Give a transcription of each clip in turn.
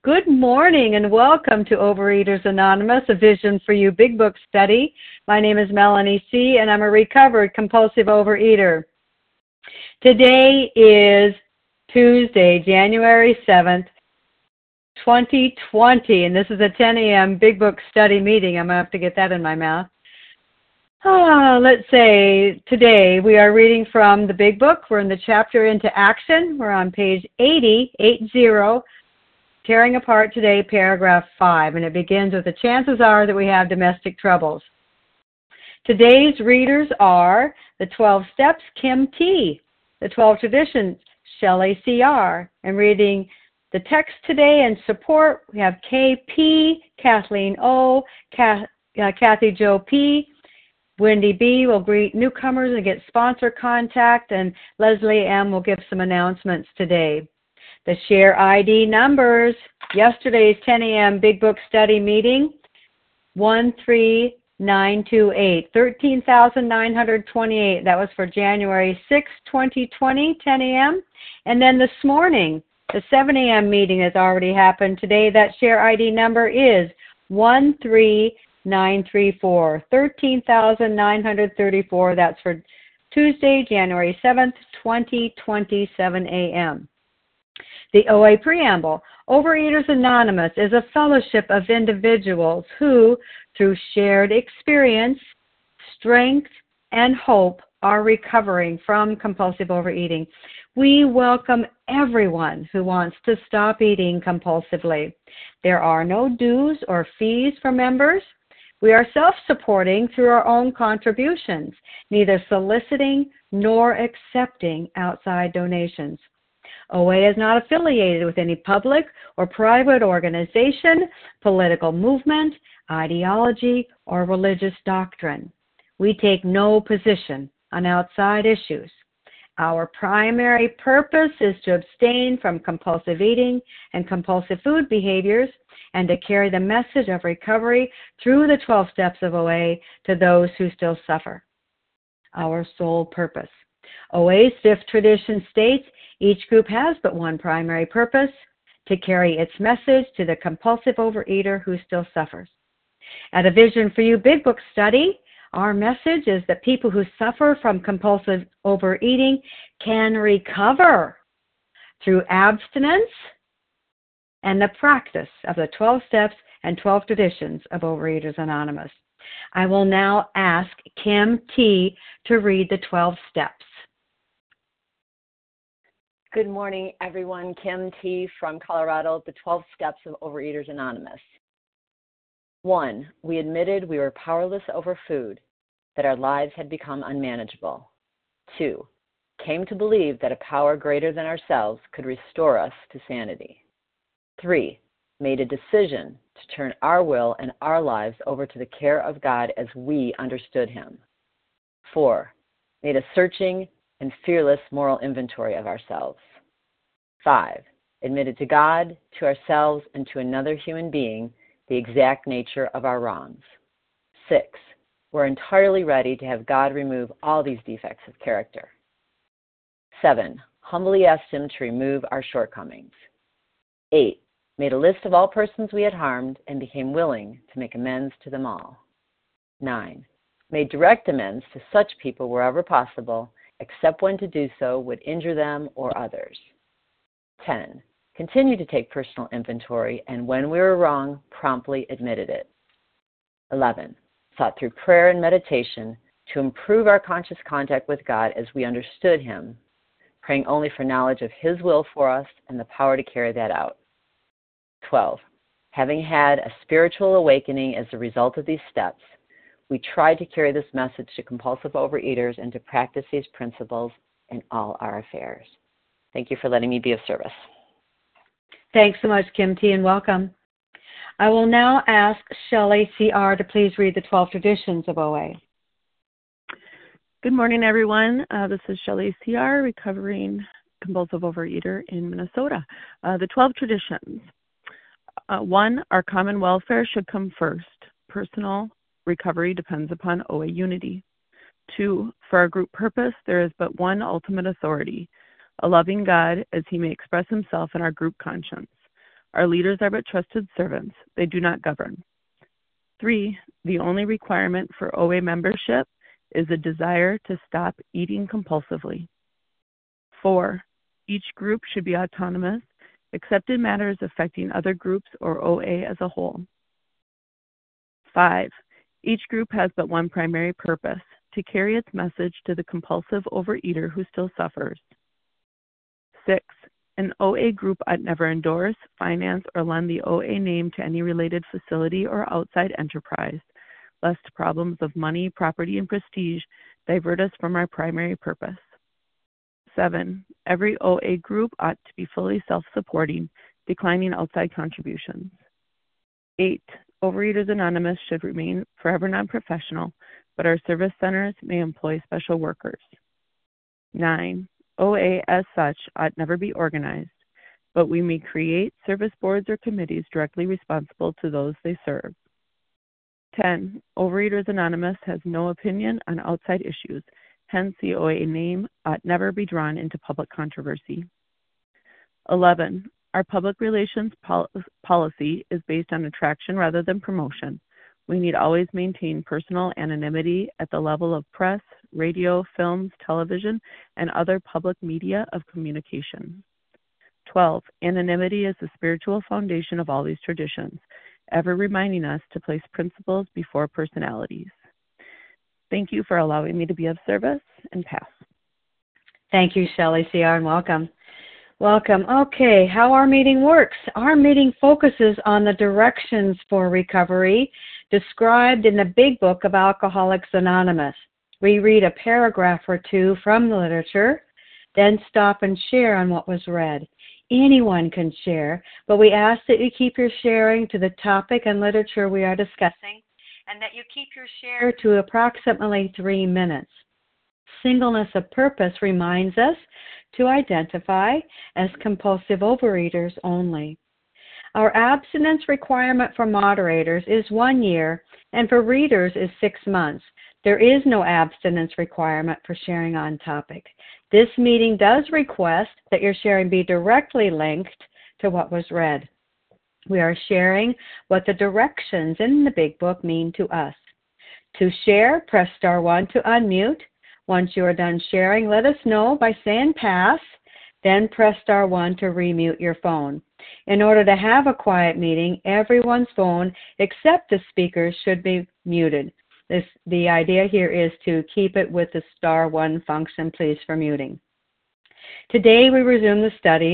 Good morning and welcome to Overeaters Anonymous, a Vision for You Big Book study. My name is Melanie C. and I'm a recovered compulsive overeater. Today is Tuesday, January 7th, 2020, and this is a 10 a.m. Big Book study meeting. I'm going to have to get that in my mouth. Let's say today we are reading from the Big Book. We're in the chapter Into Action. We're on page 80, tearing apart today, paragraph 5, and it begins with the chances are that we have domestic troubles. Today's readers are the 12 Steps, Kim T., the 12 Traditions, Shelley C.R., and reading the text today and support, we have K.P., Kathleen O., Kathy Jo P., Wendy B. will greet newcomers and get sponsor contact, and Leslie M. will give some announcements today. The share ID numbers, yesterday's 10 a.m. Big Book study meeting, 13928, 13,928. That was for January 6, 2020, 10 a.m. And then this morning, the 7 a.m. meeting has already happened. Today, that share ID number is 13934, 13,934. That's for Tuesday, January 7th, 2020, 7 a.m. The OA Preamble. Overeaters Anonymous is a fellowship of individuals who, through shared experience, strength, and hope, are recovering from compulsive overeating. We welcome everyone who wants to stop eating compulsively. There are no dues or fees for members. We are self-supporting through our own contributions, neither soliciting nor accepting outside donations. OA is not affiliated with any public or private organization, political movement, ideology, or religious doctrine. We take no position on outside issues. Our primary purpose is to abstain from compulsive eating and compulsive food behaviors and to carry the message of recovery through the 12 steps of OA to those who still suffer. Our sole purpose. OA's fifth tradition states each group has but one primary purpose, to carry its message to the compulsive overeater who still suffers. At a Vision for You Big Book study, our message is that people who suffer from compulsive overeating can recover through abstinence and the practice of the 12 steps and 12 traditions of Overeaters Anonymous. I will now ask Kim T. to read the 12 steps. Good morning, everyone. Kim T. from Colorado, the 12 Steps of Overeaters Anonymous. 1. We admitted we were powerless over food, that our lives had become unmanageable. 2. Came to believe that a power greater than ourselves could restore us to sanity. 3. Made a decision to turn our will and our lives over to the care of God as we understood Him. 4. Made a searching and fearless moral inventory of ourselves. 5. Admitted to God, to ourselves, and to another human being the exact nature of our wrongs. 6. We're entirely ready to have God remove all these defects of character. 7. Humbly asked Him to remove our shortcomings. 8. Made a list of all persons we had harmed and became willing to make amends to them all. 9. Made direct amends to such people wherever possible, except when to do so would injure them or others. 10. Continued to take personal inventory, and when we were wrong, promptly admitted it. 11. Sought through prayer and meditation to improve our conscious contact with God as we understood Him, praying only for knowledge of His will for us and the power to carry that out. 12. Having had a spiritual awakening as a result of these steps, we tried to carry this message to compulsive overeaters and to practice these principles in all our affairs. Thank you for letting me be of service. Thanks so much, Kim T., and welcome. I will now ask Shelley C.R. to please read the 12 traditions of OA. Good morning, everyone. This is Shelley C.R., recovering compulsive overeater in Minnesota. The 12 traditions. 1, our common welfare should come first. Personal recovery depends upon OA unity. 2, for our group purpose, there is but one ultimate authority, a loving God as He may express Himself in our group conscience. Our leaders are but trusted servants. They do not govern. 3, the only requirement for OA membership is a desire to stop eating compulsively. 4, each group should be autonomous, except in matters affecting other groups or OA as a whole. 5, each group has but one primary purpose, to carry its message to the compulsive overeater who still suffers. 6, an OA group ought never endorse, finance, or lend the OA name to any related facility or outside enterprise, lest problems of money, property, and prestige divert us from our primary purpose. 7, every OA group ought to be fully self-supporting, declining outside contributions. 8, Overeaters Anonymous should remain forever non-professional, but our service centers may employ special workers. 9, OA as such ought never be organized, but we may create service boards or committees directly responsible to those they serve. 10, Overeaters Anonymous has no opinion on outside issues, hence the OA name ought never be drawn into public controversy. 11, our public relations policy is based on attraction rather than promotion. We need always maintain personal anonymity at the level of press, radio, films, television, and other public media of communication. 12, anonymity is the spiritual foundation of all these traditions, ever reminding us to place principles before personalities. Thank you for allowing me to be of service, and pass. Thank you, Shelley C.R., and welcome. Welcome. Okay, how our meeting works. Our meeting focuses on the directions for recovery described in the Big Book of Alcoholics Anonymous. We read a paragraph or two from the literature, then stop and share on what was read. Anyone can share, but we ask that you keep your sharing to the topic and literature we are discussing, and that you keep your share to approximately 3 minutes. Singleness of purpose reminds us to identify as compulsive overeaters only. Our abstinence requirement for moderators is 1 year, and for readers is 6 months. There is no abstinence requirement for sharing on topic. This meeting does request that your sharing be directly linked to what was read. We are sharing what the directions in the Big Book mean to us. To share, press star 1 to unmute. Once you are done sharing, let us know by saying pass, then press star 1 to remute your phone. In order to have a quiet meeting, everyone's phone except the speaker's should be muted. The idea here is to keep it with the star 1 function, please, for muting. Today we resume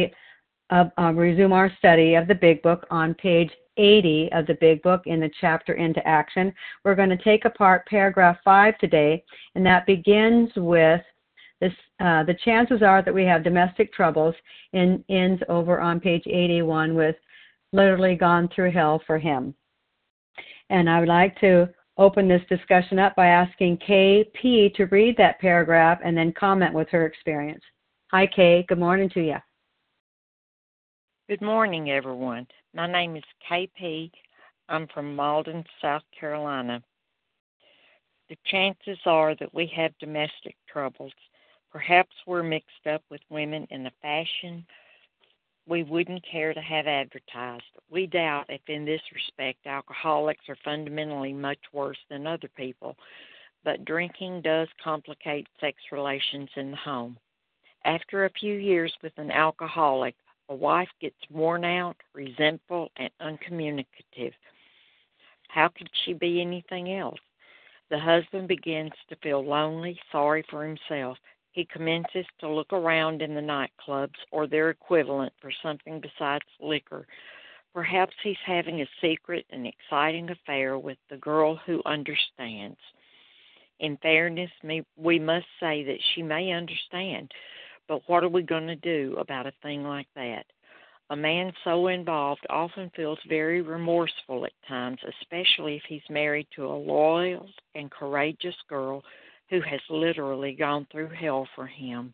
our study of the Big Book on page 80 of the Big Book in the chapter Into Action. We're going to take apart paragraph 5 today, and that begins with this, the chances are that we have domestic troubles, and ends over on page 81 with literally gone through hell for him. And I would like to open this discussion up by asking K.P. to read that paragraph and then comment with her experience. Hi, Kay. Good morning to you. Good morning, everyone. My name is K.P. I'm from Malden, South Carolina. The chances are that we have domestic troubles. Perhaps we're mixed up with women in a fashion we wouldn't care to have advertised. We doubt if in this respect alcoholics are fundamentally much worse than other people, but drinking does complicate sex relations in the home. After a few years with an alcoholic, a wife gets worn out, resentful, and uncommunicative. How could she be anything else? The husband begins to feel lonely, sorry for himself. He commences to look around in the nightclubs or their equivalent for something besides liquor. Perhaps he's having a secret and exciting affair with the girl who understands. In fairness, we must say that she may understand, but what are we going to do about a thing like that? A man so involved often feels very remorseful at times, especially if he's married to a loyal and courageous girl who has literally gone through hell for him.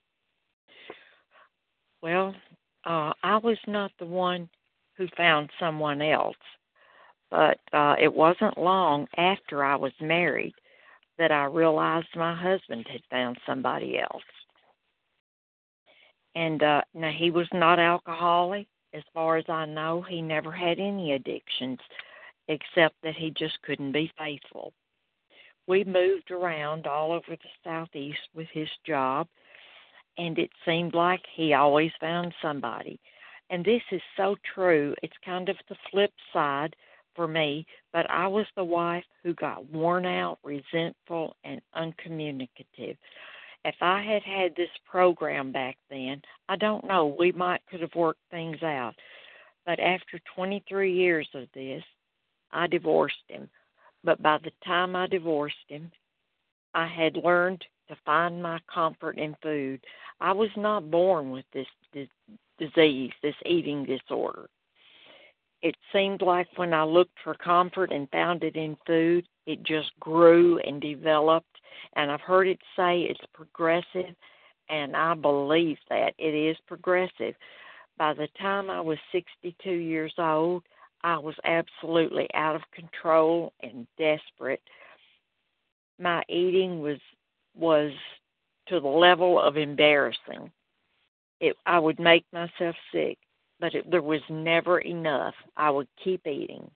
Well, I was not the one who found someone else, but it wasn't long after I was married that I realized my husband had found somebody else. And now he was not alcoholic, as far as I know, he never had any addictions, except that he just couldn't be faithful. We moved around all over the Southeast with his job, and it seemed like he always found somebody. And this is so true. It's kind of the flip side for me, but I was the wife who got worn out, resentful, and uncommunicative. If I had had this program back then, I don't know, we could have worked things out. But after 23 years of this, I divorced him. But by the time I divorced him, I had learned to find my comfort in food. I was not born with this disease, this eating disorder. It seemed like when I looked for comfort and found it in food, it just grew and developed. And I've heard it say it's progressive, and I believe that it is progressive. By the time I was 62 years old, I was absolutely out of control and desperate. My eating was to the level of embarrassing. I would make myself sick, but there was never enough. I would keep eating.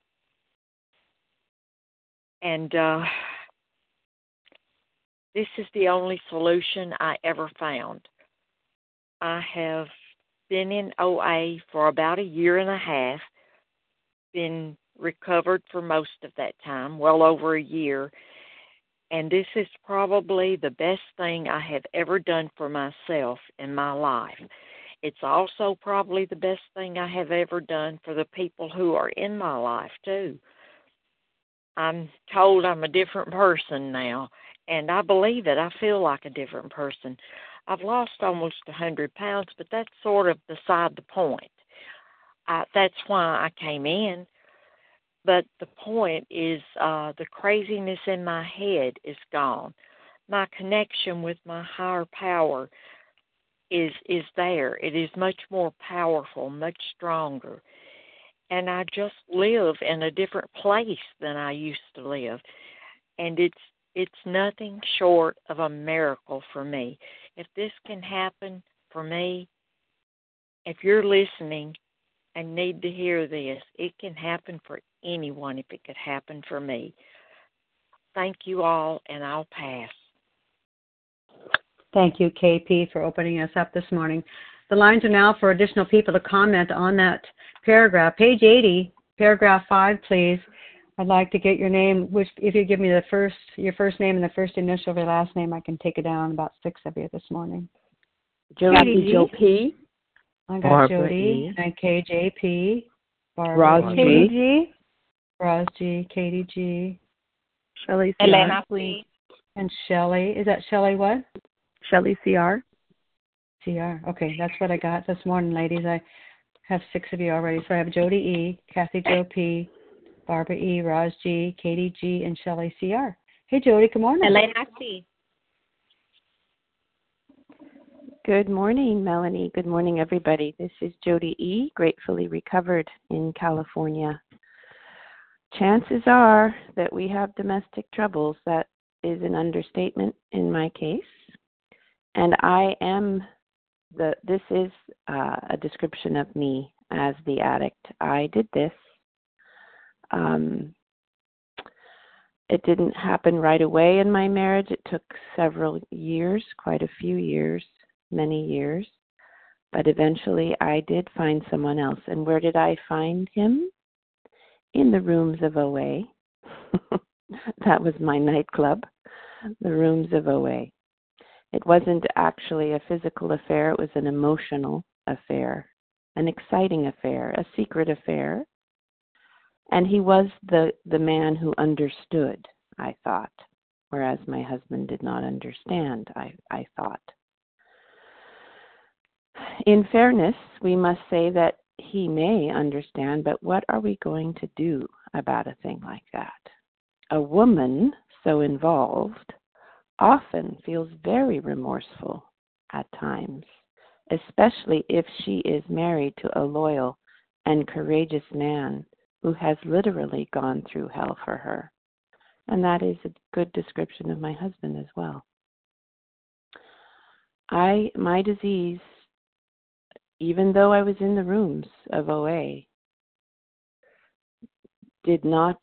And this is the only solution I ever found. I have been in OA for about a year and a half, been recovered for most of that time, well over a year, and this is probably the best thing I have ever done for myself in my life. It's also probably the best thing I have ever done for the people who are in my life, too. I'm told I'm a different person now, and I believe it. I feel like a different person. I've lost almost 100 pounds, but that's sort of beside the point. That's why I came in. But the point is the craziness in my head is gone. My connection with my higher power is there. It is much more powerful, much stronger. And I just live in a different place than I used to live. And it's nothing short of a miracle for me. If this can happen for me, if you're listening and need to hear this, it can happen for anyone if it could happen for me. Thank you all, and I'll pass. Thank you, KP, for opening us up this morning. The lines are now for additional people to comment on that paragraph. Page 80, paragraph 5, please. I'd like to get your name, which if you give me your first name and the first initial of your last name, I can take it down, about 6 of you this morning. Jody Joe P. I got Barbara Jody, E. and KJP. Barbara Roz Katie G. G. Roz G. Katie G. Shelley CR. Elena C. And Shelley. Is that Shelley what? Shelley CR. CR. Okay, that's what I got this morning, ladies. I have 6 of you already. So I have Jody E., Kathy Joe P., Barbara E., Roz G., Katie G., and Shelley CR. Hey, Jody, good morning. Elena C. Good morning, Melanie. Good morning, everybody. This is Jody E., gratefully recovered in California. Chances are that we have domestic troubles. That is an understatement in my case. And this is a description of me as the addict. I did this. It didn't happen right away in my marriage. It took several years, quite a few years, many years. But eventually I did find someone else. And where did I find him? In the rooms of OA. That was my nightclub, the rooms of OA. It wasn't actually a physical affair. It was an emotional affair, an exciting affair, a secret affair. And he was the man who understood, I thought, whereas my husband did not understand, I thought. In fairness, we must say that he may understand, but what are we going to do about a thing like that? A woman so involved often feels very remorseful at times, especially if she is married to a loyal and courageous man who has literally gone through hell for her. And that is a good description of my husband as well. My disease even though I was in the rooms of OA, did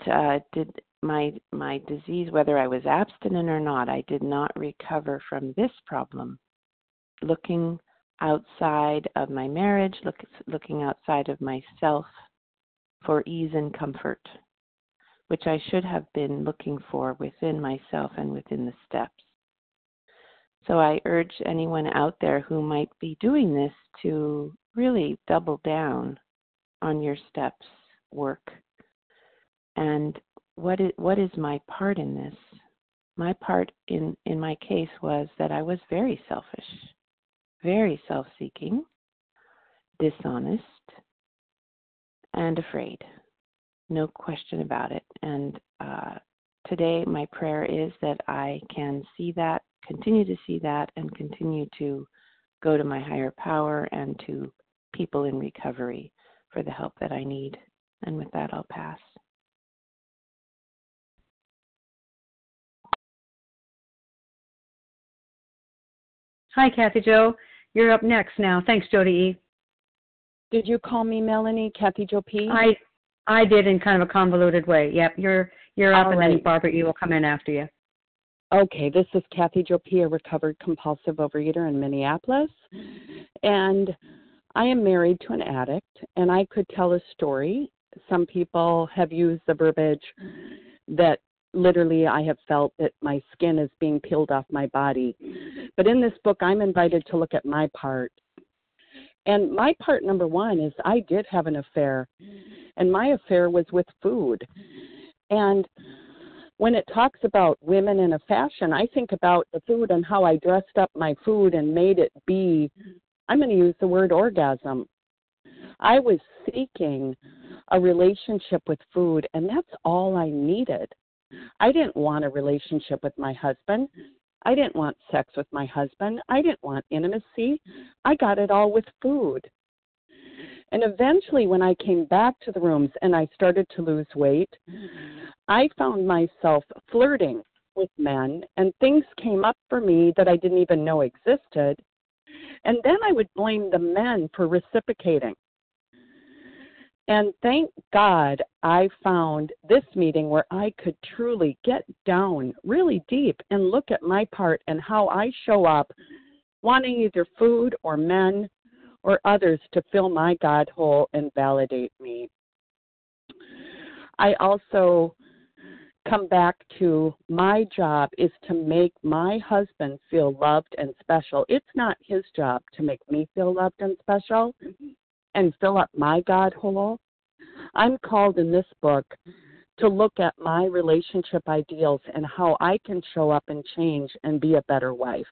my disease, whether I was abstinent or not, I did not recover from this problem. Looking outside of my marriage, looking outside of myself for ease and comfort, which I should have been looking for within myself and within the steps. So I urge anyone out there who might be doing this to really double down on your steps work. And what is my part in this? My part in my case was that I was very selfish, very self-seeking, dishonest, and afraid. No question about it. And today my prayer is that I can see that, continue to see that, and continue to go to my higher power and to people in recovery for the help that I need. And with that, I'll pass. Hi, Kathy Jo. You're up next now. Thanks, Jody E. Did you call me Melanie, Kathy Jo P? I did in kind of a convoluted way. Yep, you're up, and then Barbara E will come in after you. Okay, this is Kathy Jo P, a recovered compulsive overeater in Minneapolis. And I am married to an addict, and I could tell a story. Some people have used the verbiage that literally I have felt that my skin is being peeled off my body. But in this book, I'm invited to look at my part. And my part number one is I did have an affair, and my affair was with food. And when it talks about women in a fashion, I think about the food and how I dressed up my food and made it be, I'm going to use the word orgasm. I was seeking a relationship with food, and that's all I needed. I didn't want a relationship with my husband. I didn't want sex with my husband. I didn't want intimacy. I got it all with food. And eventually, when I came back to the rooms and I started to lose weight, I found myself flirting with men, and things came up for me that I didn't even know existed. And then I would blame the men for reciprocating. And thank God I found this meeting where I could truly get down really deep and look at my part and how I show up wanting either food or men or others to fill my God hole and validate me. I also come back to my job is to make my husband feel loved and special. It's not his job to make me feel loved and special and fill up my God hole. I'm called in this book to look at my relationship ideals and how I can show up and change and be a better wife.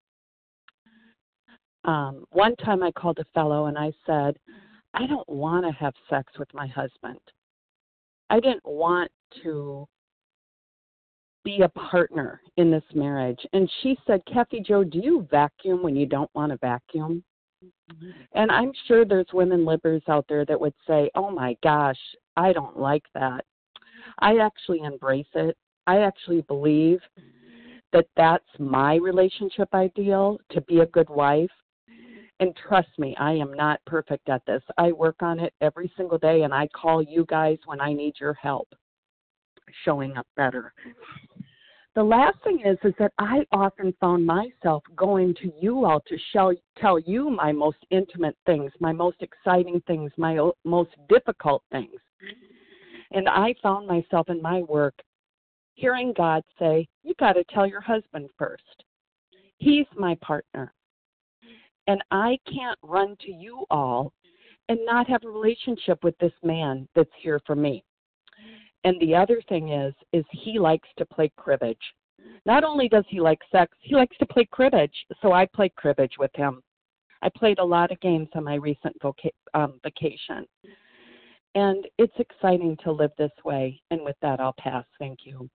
One time I called a fellow and I said, I don't want to have sex with my husband. I didn't want to be a partner in this marriage. And she said, Kathy Jo, do you vacuum when you don't want to vacuum? And I'm sure there's women livers out there that would say, oh my gosh, I don't like that. I actually embrace it. I actually believe that that's my relationship ideal, to be a good wife. And trust me, I am not perfect at this. I work on it every single day, and I call you guys when I need your help showing up better. The last thing is that I often found myself going to you all to tell you my most intimate things, my most exciting things, my most difficult things. And I found myself in my work hearing God say, you got to tell your husband first. He's my partner. And I can't run to you all and not have a relationship with this man that's here for me. And the other thing is he likes to play cribbage. Not only does he like sex, he likes to play cribbage. So I play cribbage with him. I played a lot of games on my recent vacation. And it's exciting to live this way. And with that, I'll pass. Thank you.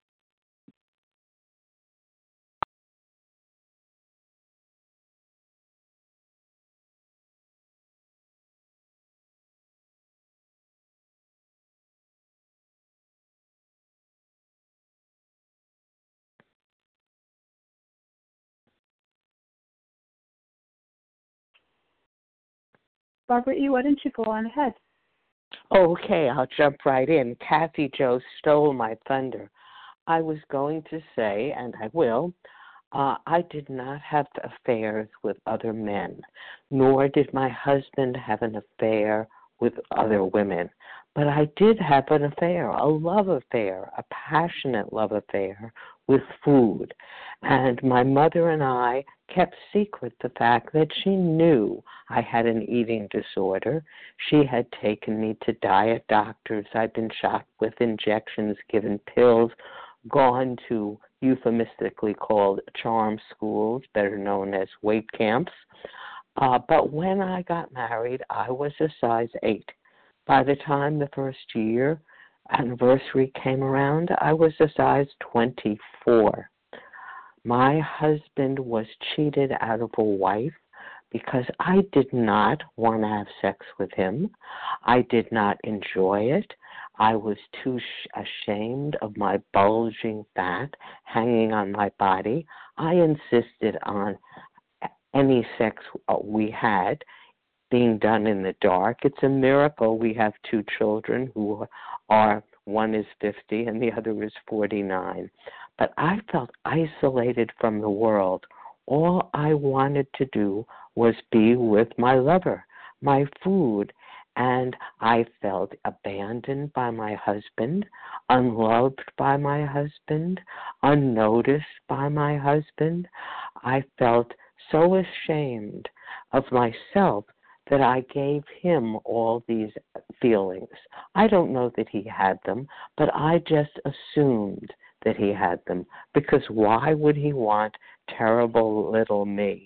Barbara E., why don't you go on ahead? Okay, I'll jump right in. Kathy Jo stole my thunder. I was going to say, and I will, I did not have affairs with other men, nor did my husband have an affair with other women. But I did have an affair, a love affair, a passionate love affair with food. And my mother and I kept secret the fact that she knew I had an eating disorder. She had taken me to diet doctors. I'd been shot with injections, given pills, gone to euphemistically called charm schools, better known as weight camps. But when I got married, I was a size 8. By the time the first year anniversary came around, I was a size 24. My husband was cheated out of a wife because I did not want to have sex with him. I did not enjoy it. I was too ashamed of my bulging fat hanging on my body. I insisted on any sex we had being done in the dark. It's a miracle we have 2 children who are, one is 50 and the other is 49. But I felt isolated from the world. All I wanted to do was be with my lover, my food, and I felt abandoned by my husband, unloved by my husband, unnoticed by my husband. I felt so ashamed of myself that I gave him all these feelings. I don't know that he had them, but I just assumed that he had them, because why would he want terrible little me?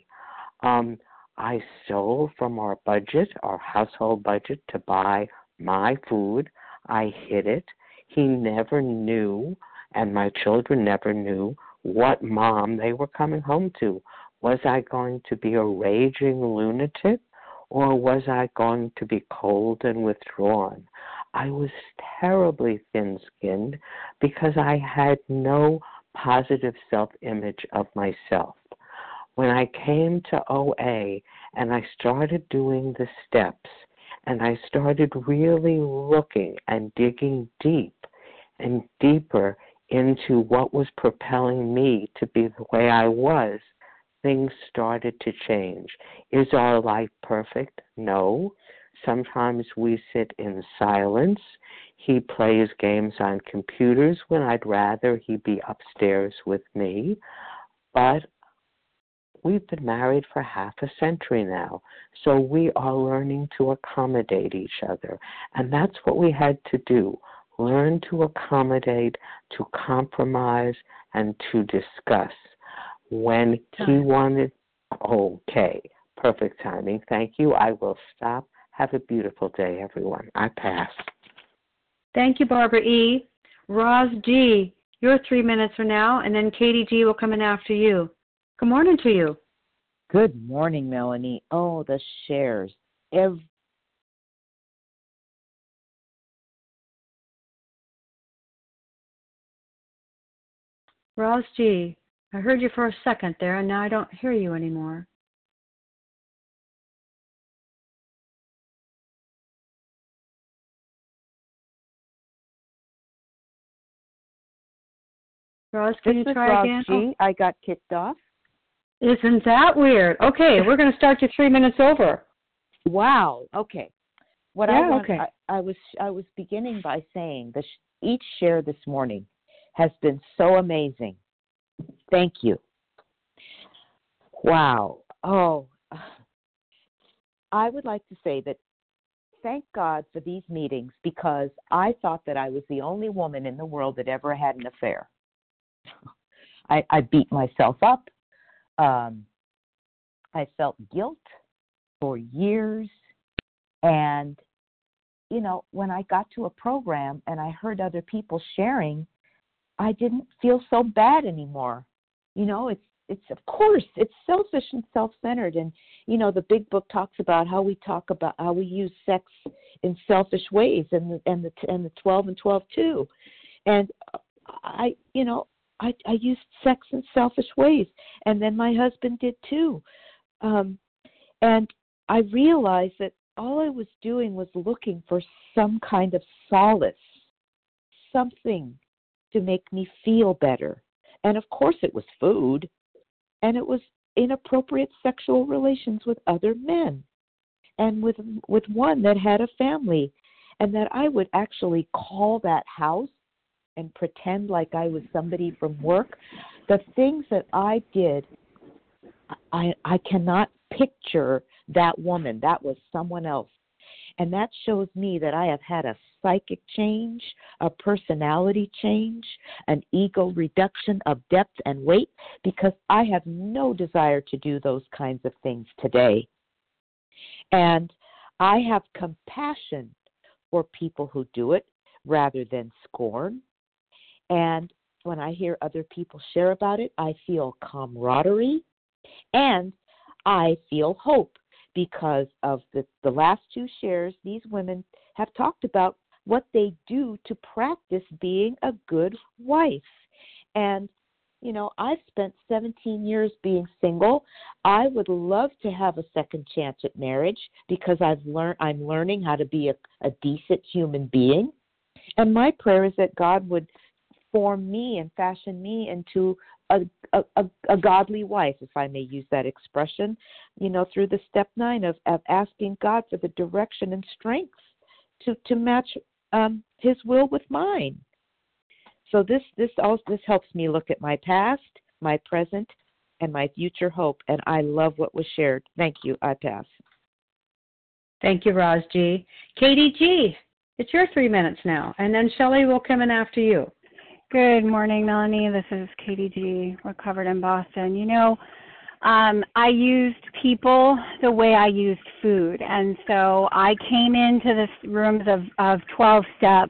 I stole from our budget, our household budget, to buy my food. I hid it. He never knew, and my children never knew, what mom they were coming home to. Was I going to be a raging lunatic, or was I going to be cold and withdrawn? I was terribly thin-skinned because I had no positive self-image of myself. When I came to OA and I started doing the steps and I started really looking and digging deep and deeper into what was propelling me to be the way I was, things started to change. Is our life perfect? No. Sometimes we sit in silence. He plays games on computers when I'd rather he be upstairs with me. But we've been married for half a century now, so we are learning to accommodate each other. And that's what we had to do, learn to accommodate, to compromise, and to discuss. When he wanted, okay, perfect timing. Thank you. I will stop. Have a beautiful day, everyone. I pass. Thank you, Barbara E. Roz G., your 3 minutes from now, and then Katie G. will come in after you. Good morning to you. Good morning, Melanie. Oh, the shares. Roz G., I heard you for a second there, and now I don't hear you anymore. Roz, can you try again? Roz G. I got kicked off. Isn't that weird? Okay, we're going to start you 3 minutes over. Wow. Okay. I was beginning by saying that each share this morning has been so amazing. Thank you. Wow. Oh, I would like to say that thank God for these meetings, because I thought that I was the only woman in the world that ever had an affair. I beat myself up. I felt guilt for years. And, you know, when I got to a program and I heard other people sharing, I didn't feel so bad anymore. You know, it's of course, it's selfish and self-centered. And, you know, the big book talks about how we use sex in selfish ways, and the 12 and 12 too. And I used sex in selfish ways, and then my husband did too. And I realized that all I was doing was looking for some kind of solace, something to make me feel better. And of course it was food, and it was inappropriate sexual relations with other men, and with one that had a family, and that I would actually call that house and pretend like I was somebody from work. The things that I did, I cannot picture that woman. That was someone else. And that shows me that I have had a psychic change, a personality change, an ego reduction of depth and weight, because I have no desire to do those kinds of things today. And I have compassion for people who do it rather than scorn. And when I hear other people share about it, I feel camaraderie and I feel hope, because of the last two shares. These women have talked about what they do to practice being a good wife. And, you know, I've spent 17 years being single. I would love to have a second chance at marriage, because I'm learning how to be a decent human being. And my prayer is that God would form me and fashion me into a godly wife, if I may use that expression, you know, through the step 9 of asking God for the direction and strength to match His will with mine. So this helps me look at my past, my present, and my future hope, and I love what was shared. Thank you. I pass. Thank you, Roz G. Katie G., it's your 3 minutes now, and then Shelley will come in after you. Good morning, Melanie. This is Katie G., recovered in Boston. You know, I used people the way I used food. And so I came into the rooms of 12-step,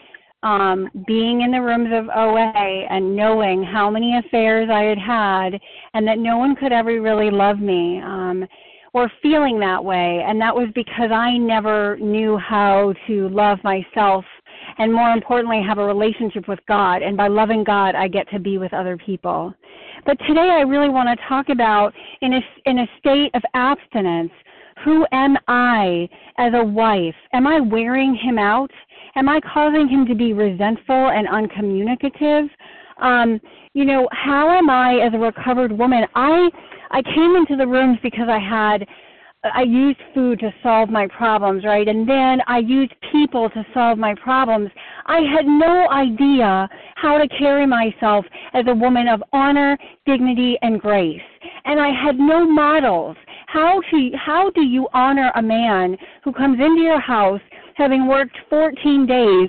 being in the rooms of OA and knowing how many affairs I had had, and that no one could ever really love me, or feeling that way. And that was because I never knew how to love myself, and more importantly, have a relationship with God. And by loving God, I get to be with other people. But today I really want to talk about, in a state of abstinence, who am I as a wife? Am I wearing him out? Am I causing him to be resentful and uncommunicative? You know, how am I as a recovered woman? I came into the rooms because I used food to solve my problems, right? And then I used people to solve my problems. I had no idea how to carry myself as a woman of honor, dignity, and grace. And I had no models. How do you honor a man who comes into your house having worked 14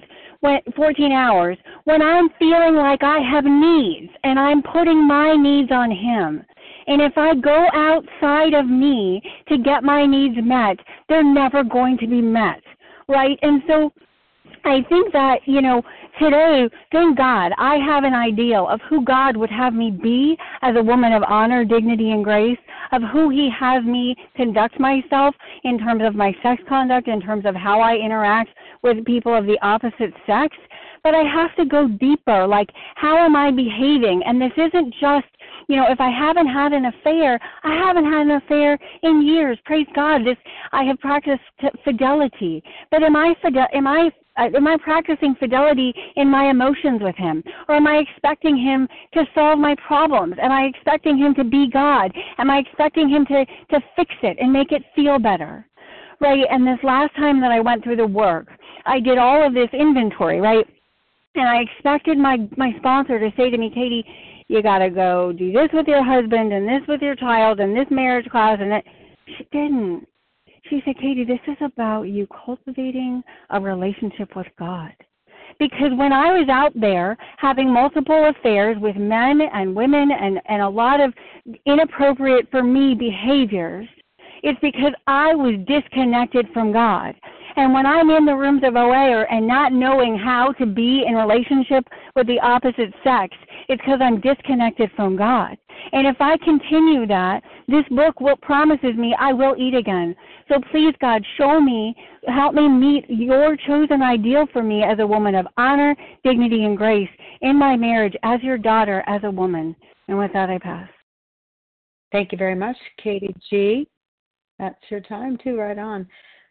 hours, when I'm feeling like I have needs and I'm putting my needs on him? And if I go outside of me to get my needs met, they're never going to be met, right? And so I think that, you know, today, thank God, I have an ideal of who God would have me be as a woman of honor, dignity, and grace, of who he has me conduct myself in terms of my sex conduct, in terms of how I interact with people of the opposite sex. But I have to go deeper, like, how am I behaving? And this isn't just, you know, if I haven't had an affair, I haven't had an affair in years. Praise God. I have practiced fidelity. But am I practicing fidelity in my emotions with him? Or am I expecting him to solve my problems? Am I expecting him to be God? Am I expecting him to fix it and make it feel better? Right? And this last time that I went through the work, I did all of this inventory, right? And I expected my sponsor to say to me, Katie, you got to go do this with your husband and this with your child and this marriage class and that. She didn't. She said, Katie, this is about you cultivating a relationship with God. Because when I was out there having multiple affairs with men and women and a lot of inappropriate for me behaviors, it's because I was disconnected from God. And when I'm in the rooms of OA and not knowing how to be in relationship with the opposite sex, it's because I'm disconnected from God. And if I continue that, this book promises me I will eat again. So please, God, show me, help me meet your chosen ideal for me as a woman of honor, dignity, and grace in my marriage, as your daughter, as a woman. And with that, I pass. Thank you very much, Katie G. That's your time, too, right on.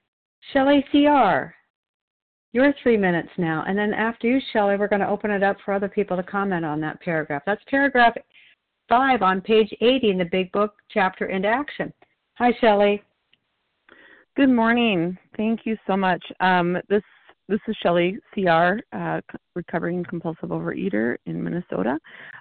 Shelley CR, your 3 minutes now. And then after you, Shelley, we're going to open it up for other people to comment on that paragraph. That's paragraph 5 on page 80 in the Big Book, chapter Into Action. Hi, Shelley. Good morning. Thank you so much. This is Shelley CR, recovering compulsive overeater in Minnesota.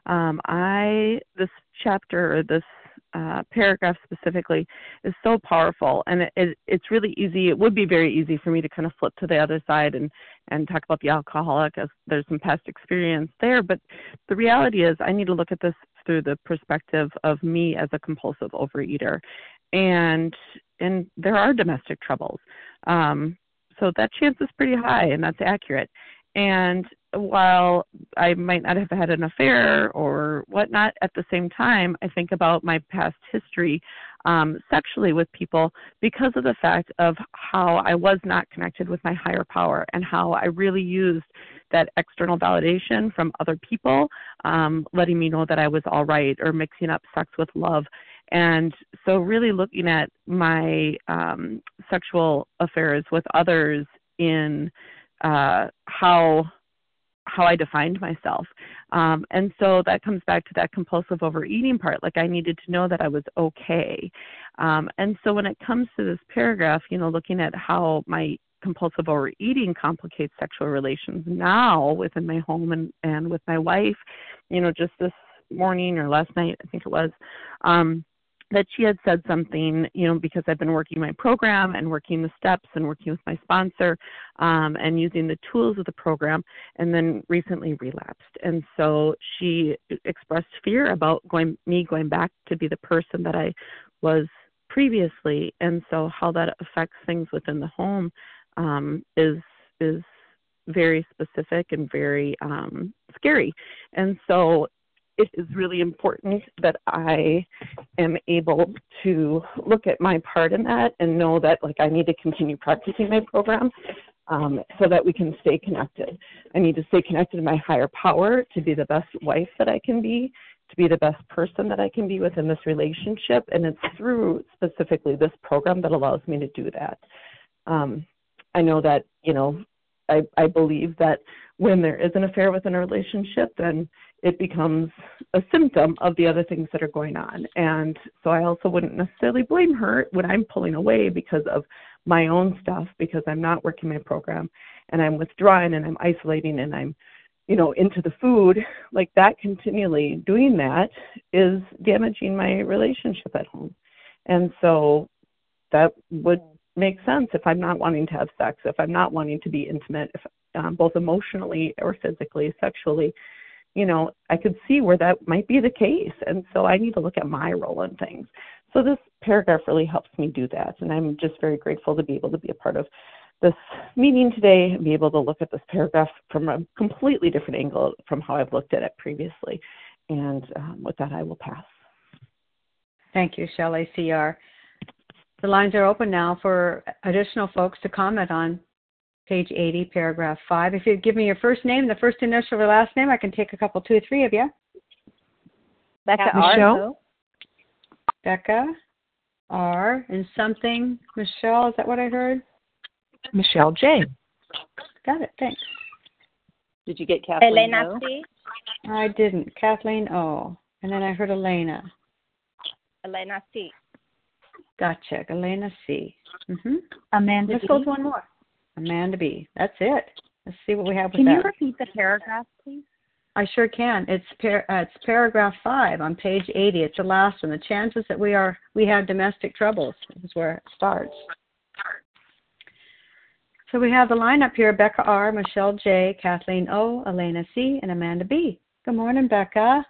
This chapter, or this paragraph specifically, is so powerful, and it's really easy. It would be very easy for me to kind of flip to the other side and talk about the alcoholic, as there's some past experience there. But the reality is, I need to look at this through the perspective of me as a compulsive overeater, and there are domestic troubles. So that chance is pretty high, and that's accurate. And while I might not have had an affair or whatnot, at the same time, I think about my past history sexually with people because of the fact of how I was not connected with my higher power and how I really used that external validation from other people, letting me know that I was all right, or mixing up sex with love. And so really looking at my sexual affairs with others in how I defined myself. And so that comes back to that compulsive overeating part. Like, I needed to know that I was okay. And so when it comes to this paragraph, looking at how my compulsive overeating complicates sexual relations now within my home and with my wife, just this morning or last night, I think it was, that she had said something, because I've been working my program and working the steps and working with my sponsor and using the tools of the program, and then recently relapsed. And so she expressed fear about going back to be the person that I was previously. And so how that affects things within the home is very specific and very scary. And so it is really important that I am able to look at my part in that and know that, I need to continue practicing my program so that we can stay connected. I need to stay connected to my higher power to be the best wife that I can be, to be the best person that I can be within this relationship. And it's through specifically this program that allows me to do that. I know that, I believe that when there is an affair within a relationship, then it becomes a symptom of the other things that are going on. And so I also wouldn't necessarily blame her when I'm pulling away because of my own stuff, because I'm not working my program and I'm withdrawing and I'm isolating and I'm, into the food. Like, that continually doing that is damaging my relationship at home. And so that would make sense if I'm not wanting to have sex, if I'm not wanting to be intimate, if, both emotionally or physically, sexually, I could see where that might be the case. And so I need to look at my role in things. So this paragraph really helps me do that. And I'm just very grateful to be able to be a part of this meeting today and be able to look at this paragraph from a completely different angle from how I've looked at it previously. And with that, I will pass. Thank you, Shelley CR. The lines are open now for additional folks to comment on page 80, paragraph 5. If you give me your first name, the first initial or last name, I can take a couple, 2 or 3 of you. Becca Michelle. R. Becca R. And something. Michelle, is that what I heard? Michelle J. Got it. Thanks. Did you get Kathleen? Elena C. I didn't. Kathleen O. And then I heard Elena. Elena C. Gotcha. Elena C. Mm-hmm. Amanda Let's B. go with one more. Amanda B. That's it. Let's see what we have with Can that. you repeat the paragraph, please? I sure can. It's paragraph 5 on page 80. It's the last one. The chances that we have domestic troubles is where it starts. So we have the lineup here: Becca R., Michelle J., Kathleen O., Elena C., and Amanda B. Good morning, Becca.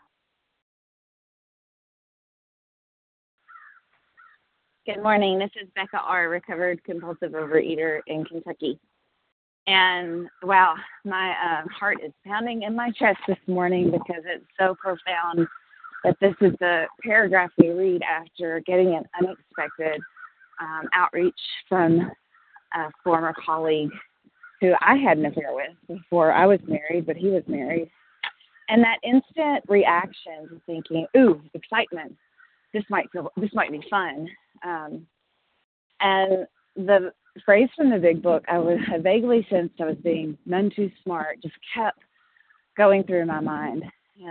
Good morning. This is Becca R., recovered compulsive overeater in Kentucky. And, wow, my heart is pounding in my chest this morning because it's so profound that this is the paragraph we read after getting an unexpected outreach from a former colleague who I had an affair with before I was married, but he was married. And that instant reaction to thinking, ooh, excitement, this might be fun. And the phrase from the big book I vaguely sensed I was being none too smart, just kept going through my mind.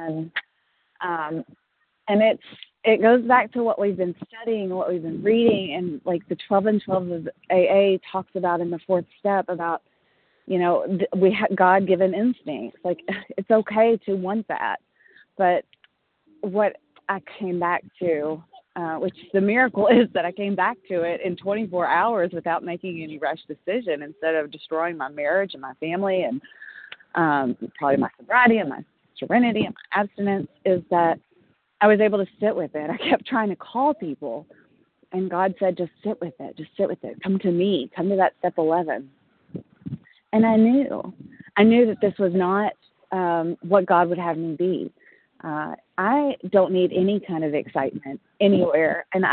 And it goes back to what we've been studying, what we've been reading, and like the 12 and 12 of AA talks about in the fourth step about, we have God-given instincts. Like, it's okay to want that. But what I came back to, which the miracle is that I came back to it in 24 hours without making any rash decision, instead of destroying my marriage and my family and probably my sobriety and my serenity and my abstinence, is that I was able to sit with it. I kept trying to call people, and God said, just sit with it. Just sit with it. Come to me. Come to that step 11. And I knew that this was not what God would have me be. I don't need any kind of excitement anywhere. And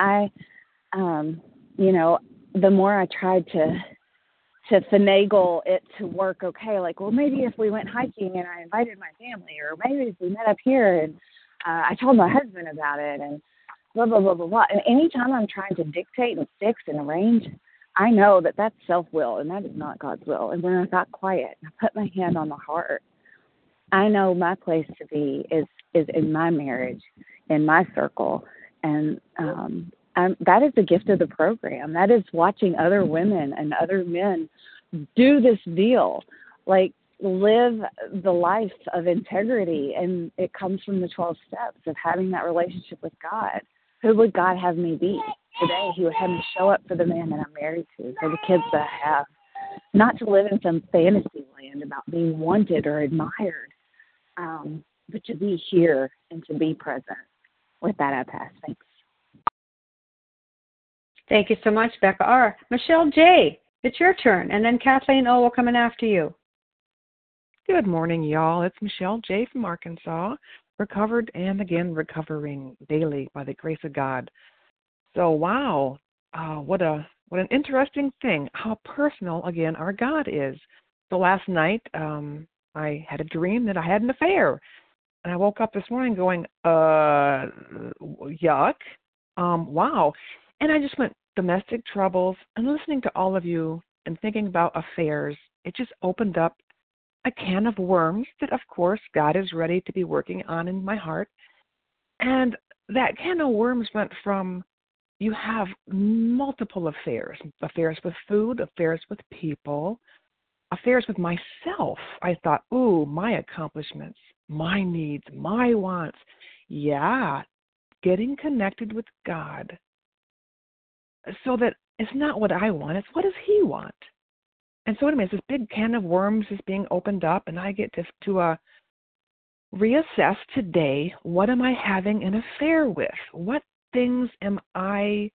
the more I tried to finagle it to work okay, like, well, maybe if we went hiking and I invited my family, or maybe if we met up here and I told my husband about it, and blah, blah, blah, blah, blah. And anytime I'm trying to dictate and fix and arrange, I know that that's self-will, and that is not God's will. And when I got quiet and I put my hand on my heart, I know my place to be is in my marriage, in my circle. And that is the gift of the program. That is watching other women and other men do this deal, like live the life of integrity. And it comes from the 12 steps of having that relationship with God. Who would God have me be today? He would have me show up for the man that I'm married to, for the kids that I have, not to live in some fantasy land about being wanted or admired, but to be here and to be present. With that, I pass. Thanks. Thank you so much, Becca R. Michelle J., it's your turn, and then Kathleen O. will come in after you. Good morning, y'all. It's Michelle J. from Arkansas, recovered and again recovering daily by the grace of God. So, wow, what an interesting thing, how personal, again, our God is. So last night, I had a dream that I had an affair, and I woke up this morning going, yuck, wow. And I just went, domestic troubles, and listening to all of you and thinking about affairs, it just opened up a can of worms that, of course, God is ready to be working on in my heart. And that can of worms went from, you have multiple affairs with food, affairs with people, affairs with myself. I thought, ooh, my accomplishments, my needs, my wants. Yeah, getting connected with God so that it's not what I want, it's what does He want? And so anyways, this big can of worms is being opened up, and I get to reassess today, what am I having an affair with? What things am I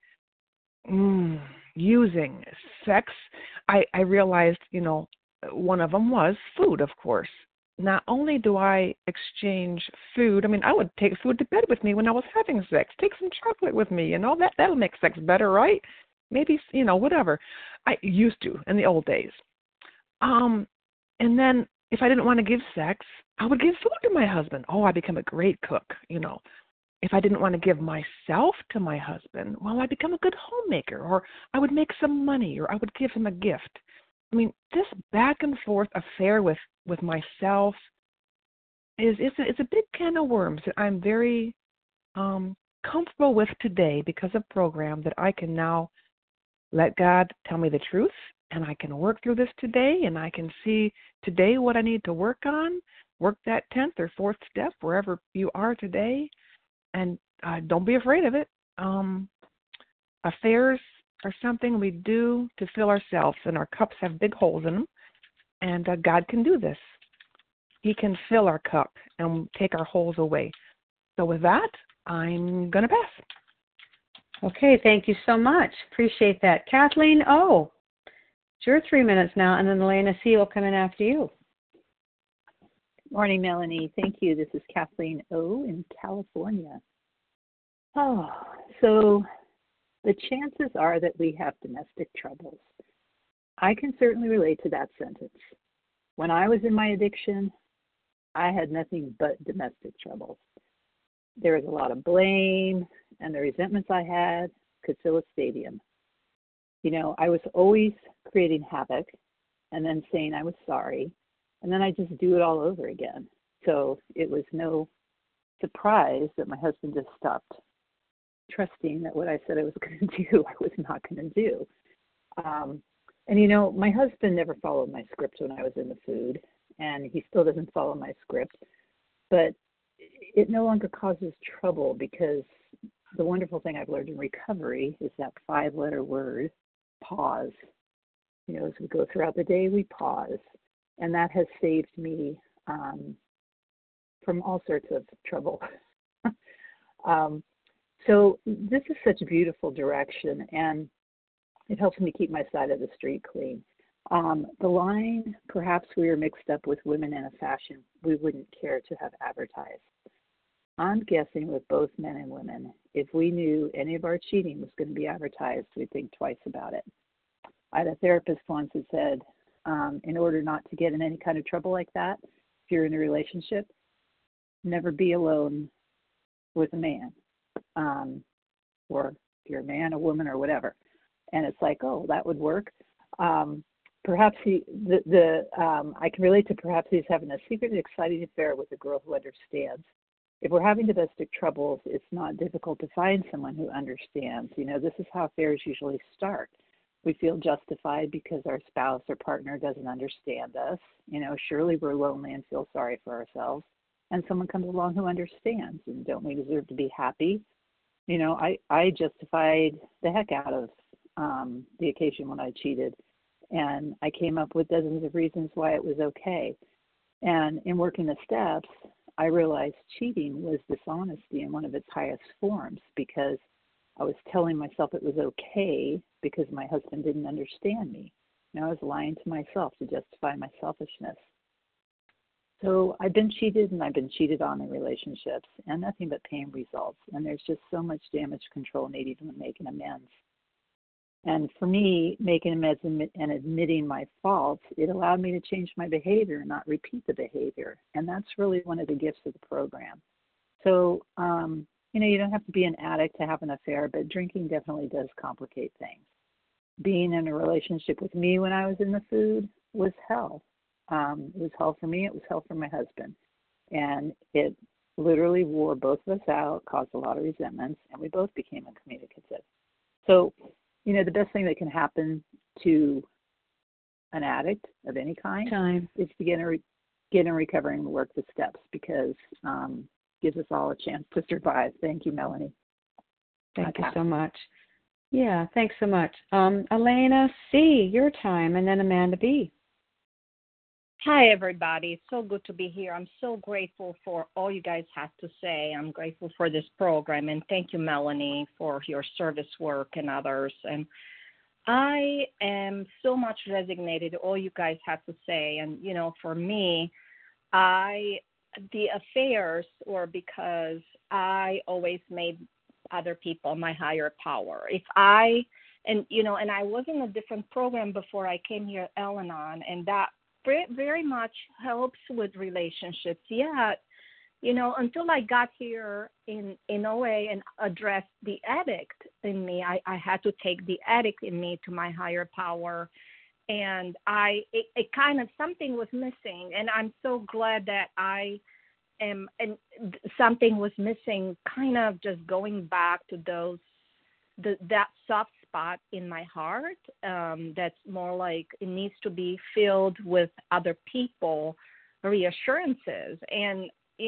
using? Sex, I realized, one of them was food, of course. Not only do I exchange food, I would take food to bed with me when I was having sex. Take some chocolate with me, that'll make sex better, right? Maybe, whatever. I used to in the old days. And then if I didn't want to give sex, I would give food to my husband. Oh, I become a great cook, If I didn't want to give myself to my husband, well, I become a good homemaker, or I would make some money, or I would give him a gift. This back and forth affair with myself it's a big can of worms that I'm very comfortable with today because of program that I can now let God tell me the truth, and I can work through this today, and I can see today what I need to work on, work that 10th or 4th step wherever you are today, and don't be afraid of it. Affairs are something we do to fill ourselves, and our cups have big holes in them, and God can do this. He can fill our cup and take our holes away. So with that, I'm going to pass. Okay, thank you so much. Appreciate that. Kathleen O., it's your 3 minutes now, and then Elena C. will come in after you. Morning, Melanie. Thank you. This is Kathleen O. in California. Oh, so the chances are that we have domestic troubles. I can certainly relate to that sentence. When I was in my addiction, I had nothing but domestic troubles. There was a lot of blame, and the resentments I had could fill a stadium. I was always creating havoc and then saying I was sorry, and then I just do it all over again. So it was no surprise that my husband just stopped trusting that what I said I was going to do, I was not going to do. And my husband never followed my script when I was in the food, and he still doesn't follow my script, but it no longer causes trouble because the wonderful thing I've learned in recovery is that 5-letter word, pause. As we go throughout the day, we pause, and that has saved me from all sorts of trouble. So this is such a beautiful direction, and it helps me keep my side of the street clean. The line, perhaps we are mixed up with women in a fashion we wouldn't care to have advertised. I'm guessing with both men and women, if we knew any of our cheating was going to be advertised, we'd think twice about it. I had a therapist once who said, in order not to get in any kind of trouble like that, if you're in a relationship, never be alone with a man. Or if you're a man, a woman, or whatever. And it's like, oh, that would work. Perhaps I can relate to perhaps he's having a secret and exciting affair with a girl who understands. If we're having domestic troubles, it's not difficult to find someone who understands. This is how affairs usually start. We feel justified because our spouse or partner doesn't understand us. Surely we're lonely and feel sorry for ourselves. And someone comes along who understands. And don't we deserve to be happy? I justified the heck out of the occasion when I cheated. And I came up with dozens of reasons why it was okay. And in working the steps, I realized cheating was dishonesty in one of its highest forms because I was telling myself it was okay because my husband didn't understand me. I was lying to myself to justify my selfishness. So I've been cheated and I've been cheated on in relationships, and nothing but pain results. And there's just so much damage control needed in making amends. And for me, making amends and admitting my faults, it allowed me to change my behavior and not repeat the behavior. And that's really one of the gifts of the program. So, you don't have to be an addict to have an affair, but drinking definitely does complicate things. Being in a relationship with me when I was in the food was hell. It was hell for me. It was hell for my husband. And it literally wore both of us out, caused a lot of resentments, and we both became uncommunicative. So, the best thing that can happen to an addict of any kind is to get in recovery and work the steps because gives us all a chance to survive. Thank you, Melanie. Thank you so much. Yeah, thanks so much. Elena C., your time, and then Amanda B. Hi, everybody. It's so good to be here. I'm so grateful for all you guys have to say. I'm grateful for this program, and thank you, Melanie, for your service work and others. And I am so much resonated all you guys have to say. And, for me, the affairs were because I always made other people my higher power. And I was in a different program before I came here at Al-Anon, and that very much helps with relationships. Yet, until I got here in OA and addressed the addict in me, I had to take the addict in me to my higher power. And it kind of, something was missing. And I'm so glad that and something was missing, kind of just going back to that soft spot in my heart that's more like it needs to be filled with other people reassurances. And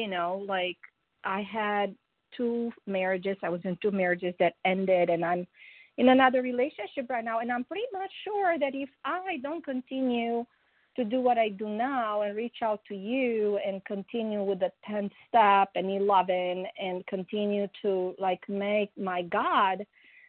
I had 2 marriages. I was in 2 marriages that ended, and I'm in another relationship right now, and I'm pretty much sure that if I don't continue to do what I do now and reach out to you and continue with the 10th step and 11 and continue to make my God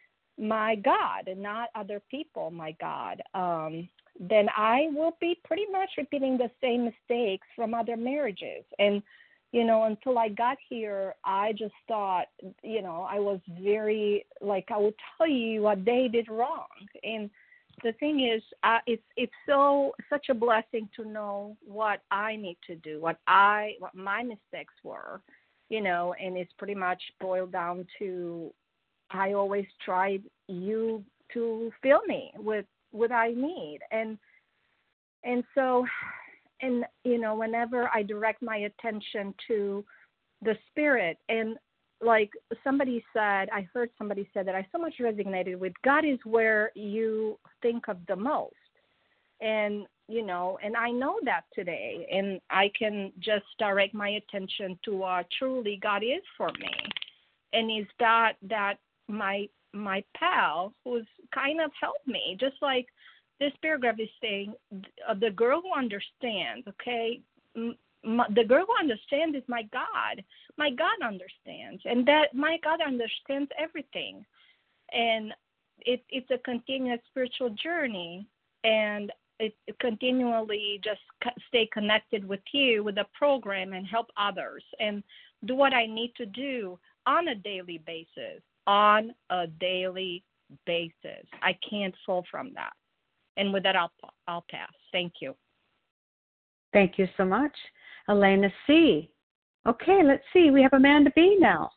and not other people my God, then I will be pretty much repeating the same mistakes from other marriages. And, until I got here, I just thought, I was very, I would tell you what they did wrong. And the thing is, it's such a blessing to know what I need to do, what my mistakes were, and it's pretty much boiled down to I always tried you to fill me with what I need. And so, and whenever I direct my attention to the Spirit, and like somebody said, I heard somebody say that I so much resonated with, God is where you think of the most. And and I know that today, and I can just direct my attention to truly God is for me, and is that my pal who's kind of helped me, just like this paragraph is saying, the girl who understands, okay, the girl who understands is my God. My God understands, and that my God understands everything, and it's a continuous spiritual journey, and it continually just stay connected with you, with the program, and help others, and do what I need to do on a daily basis. On a daily basis, I can't fall from that. And with that, I'll pass. Thank you. Thank you so much, Elena C. Okay, let's see. We have Amanda B. now.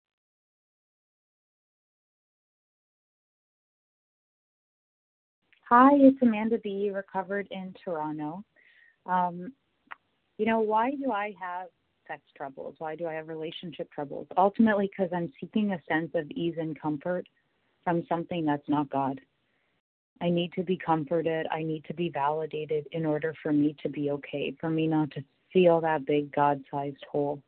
Hi, it's Amanda B., recovered in Toronto. Why do I have sex troubles? Why do I have relationship troubles? Ultimately, because I'm seeking a sense of ease and comfort from something that's not God. I need to be comforted. I need to be validated in order for me to be okay, for me not to feel that big God-sized hole.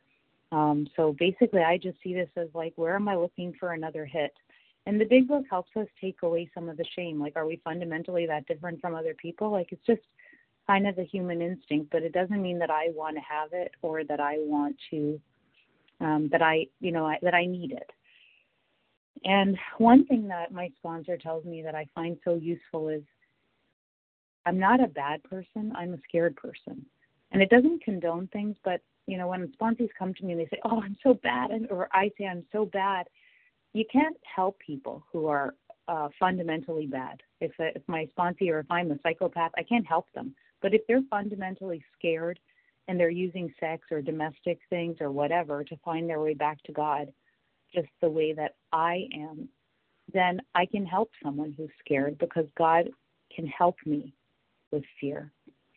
So basically, I just see this as like, where am I looking for another hit? And the big book helps us take away some of the shame. Like, are we fundamentally that different from other people? Like, it's just kind of a human instinct, but it doesn't mean that I want to have it or that I want to, that I need it. And one thing that my sponsor tells me that I find so useful is, I'm not a bad person, I'm a scared person. And it doesn't condone things, but, when sponsors come to me and they say, oh, I'm so bad, or I say I'm so bad, you can't help people who are fundamentally bad. If my sponsee or if I'm a psychopath, I can't help them. But if they're fundamentally scared and they're using sex or domestic things or whatever to find their way back to God, just the way that I am, then I can help someone who's scared because God can help me with fear.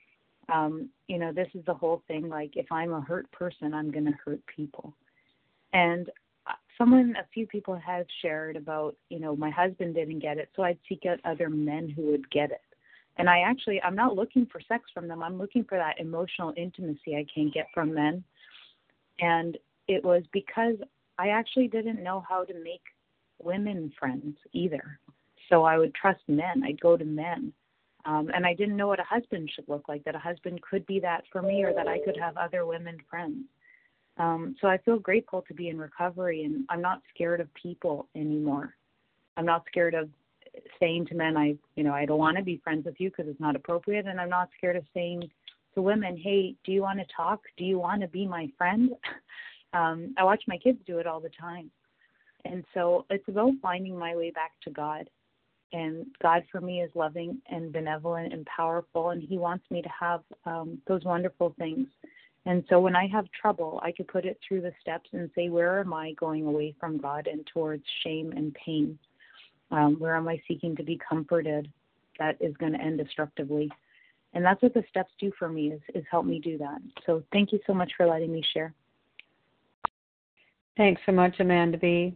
This is the whole thing. Like, if I'm a hurt person, I'm going to hurt people. And a few people have shared about, my husband didn't get it, so I'd seek out other men who would get it. And I'm not looking for sex from them. I'm looking for that emotional intimacy I can't get from men. And it was because I actually didn't know how to make women friends either. So I would trust men. I'd go to men. And I didn't know what a husband should look like, that a husband could be that for me or that I could have other women friends. So I feel grateful to be in recovery, and I'm not scared of people anymore. I'm not scared of saying to men, I don't want to be friends with you because it's not appropriate. And I'm not scared of saying to women, hey, do you want to talk? Do you want to be my friend? I watch my kids do it all the time. And so it's about finding my way back to God. And God for me is loving and benevolent and powerful, and he wants me to have those wonderful things. And so when I have trouble, I could put it through the steps and say, where am I going away from God and towards shame and pain? Where am I seeking to be comforted that is going to end destructively? And that's what the steps do for me, is help me do that. So thank you so much for letting me share. Thanks so much, Amanda B.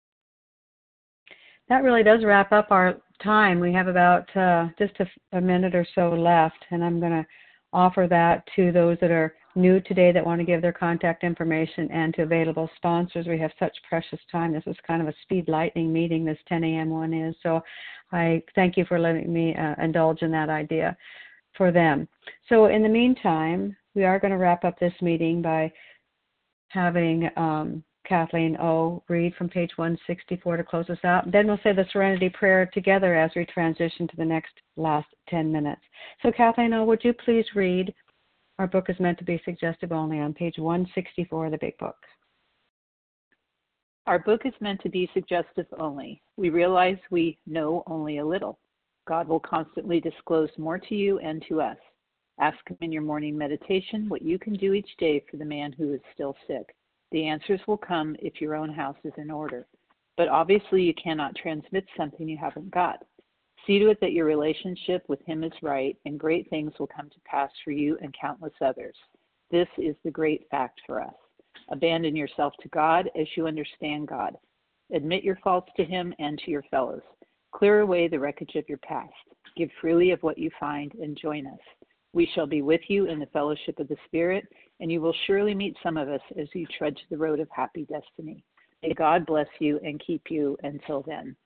That really does wrap up our time. We have about just a minute or so left, and I'm going to offer that to those that are new today that want to give their contact information, and to available sponsors. We have such precious time. This is kind of a speed lightning meeting, this 10 a.m. one is. So I thank you for letting me indulge in that idea for them. So in the meantime, we are going to wrap up this meeting by having Kathleen O. read from page 164 to close us out. Then we'll say the Serenity Prayer together as we transition to the last 10 minutes. So Kathleen O., would you please read Our Book is Meant to Be Suggestive Only on page 164 of the Big Book? Our book is meant to be suggestive only. We realize we know only a little. God will constantly disclose more to you and to us. Ask him in your morning meditation what you can do each day for the man who is still sick. The answers will come if your own house is in order. But obviously you cannot transmit something you haven't got. See to it that your relationship with him is right, and great things will come to pass for you and countless others. This is the great fact for us. Abandon yourself to God as you understand God. Admit your faults to him and to your fellows. Clear away the wreckage of your past. Give freely of what you find and join us. We shall be with you in the fellowship of the Spirit, and you will surely meet some of us as you trudge the road of happy destiny. May God bless you and keep you until then.